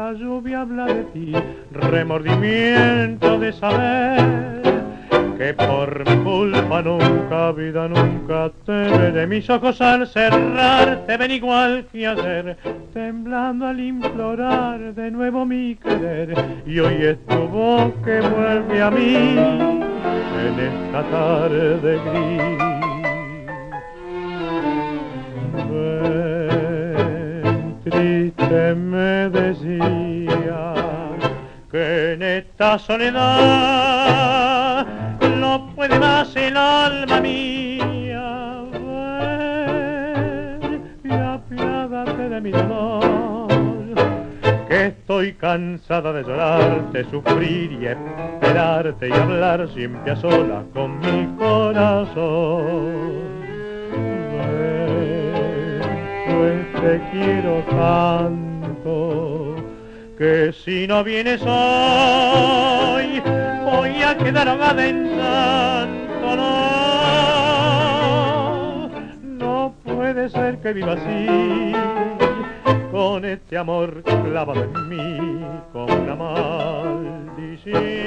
la lluvia habla de ti, remordimiento de saber que por mi culpa nunca, vida, nunca te veré. Mis ojos al cerrar te ven igual que ayer, temblando al implorar de nuevo mi querer. Y hoy es tu voz que vuelve a mí en esta tarde gris. Ven, triste me decía que en esta soledad no puede más el alma mía. Ven y apiádate de mi dolor, que estoy cansada de llorarte, sufrir y esperarte y hablar siempre a solas con mi corazón. Ven, pues te quiero tanto que si no vienes hoy voy a quedar ahogada en llanto. No puede ser que viva así, con este amor clavado en mí como una maldición.